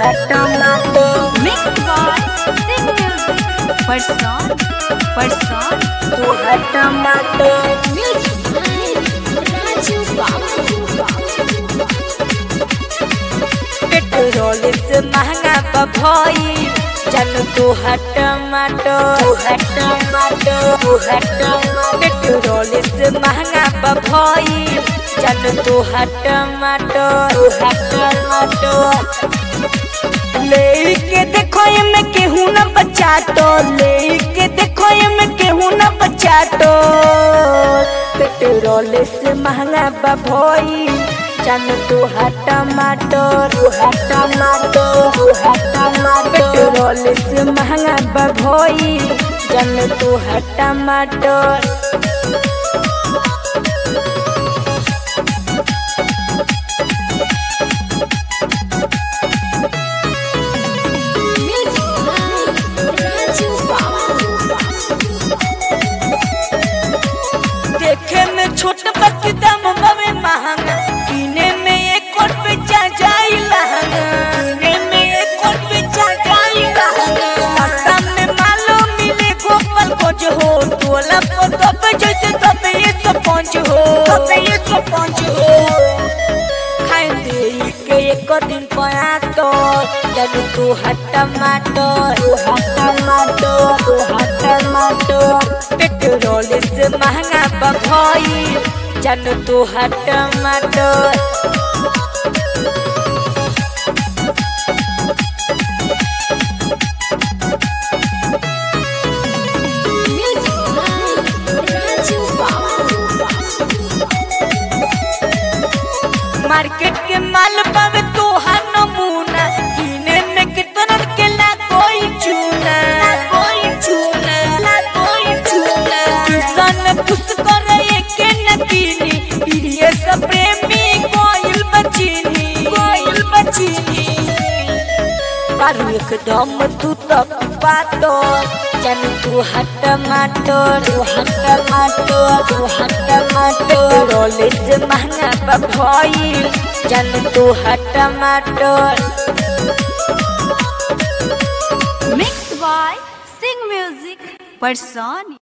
टमाटर Mixed by Sing Music. Person. टमाटर Music by Raju Babu. Petrol से महंगा भई चल टमाटर पेट्रोल से महंगा भई चल टमाटर लेके देखो ये केहू न बचातो लेके देखो ये केहू न बचातो पेट्रोल से महंगा भई चल टमाटर पेट्रोल से महंगा भई चल टमाटर Music by Raju Babu. देखे में छोट बाकी दाम बावे महंगा किने में एक कोट पे जाई लहंगा किने में एक कोट पे जाई लहंगा सस्ता में मालो मिले गोपाल को जो हो टोला पर दबे जैसे दबे ये सब पहुंच हो खाए दे के एक दिन पया तो जब टमाटर पेट्रोल से महंगा भई चल टमाटर Music by Raju Babu. Market के माल पावे तोहार नमूना किने में कितना के ला कोई चूना किसान खुश करे के नकीनी प्रिय सब प्रेमी कोयल बचीनी पारू एकदम तू तक पातो जन टमाटर पेट्रोल से महंगा भई जन टमाटर Mixed by Sing Music. Person.